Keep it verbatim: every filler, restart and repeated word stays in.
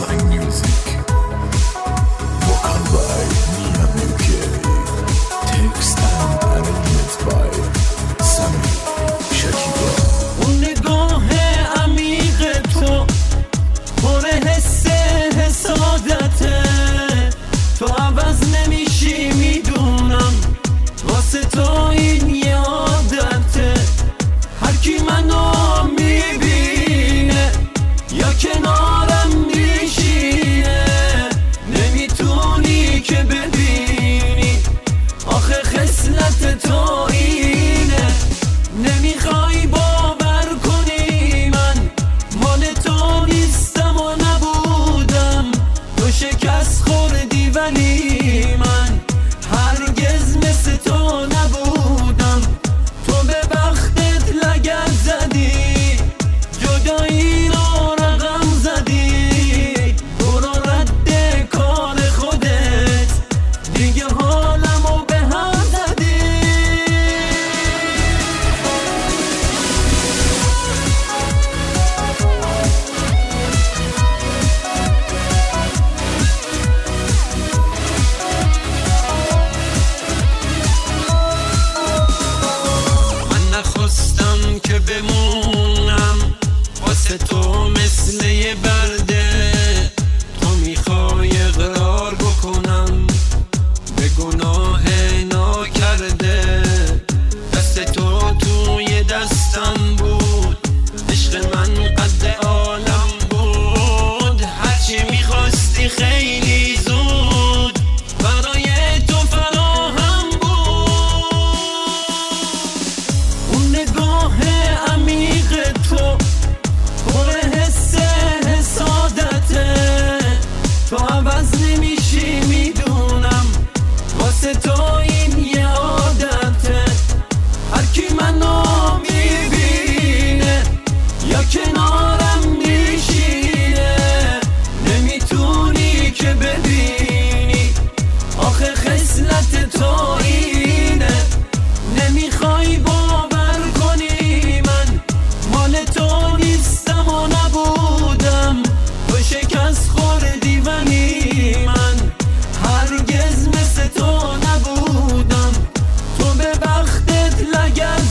Sign Music. Vocal by Nia Milke. Text and arrangement by Sami Shakiba. اون نگاه عمیق تو پر حس حسادته، تو عوض نمیشی میدونم، واسه تو این یه عادته. هر کی منو میبینه یا کنارم میشینه، نمیتونی که ببینی آخه خصلت تو اینه. نمیخوای باور کنی من مال تو نیستم و نبودم، تو شکست خوردی ولی من هرگز مثل تو نبودم. تو به بختت لگد زدی، جدایی رو رقم زدی، برو رد کار خودت، دیگه حالمو به هم زدی. من نخواستم که بمونم واسه تو مثل یه برده، تو میخوای اقرار بکنم به گناه ناکرده. دست تو توی دستم بود، عشق من قد عالم بود، هرچی میخواستی خیلی زود برای تو فراهم بود. اون نگاه عمیق تو پر حس حسادته، تو عوض نمیشی میدونم، واسه تو این یه عادته. هر کی منو میبینه یا کنارم میشینه، نمیتونی که ببینی آخه خصلت تو اینه. نمیخوای باور کنی من مال تو نیستم و نبودم، تو شکست خوردی ولی من هرگز مثل تو نبودم. تو به بختت لگد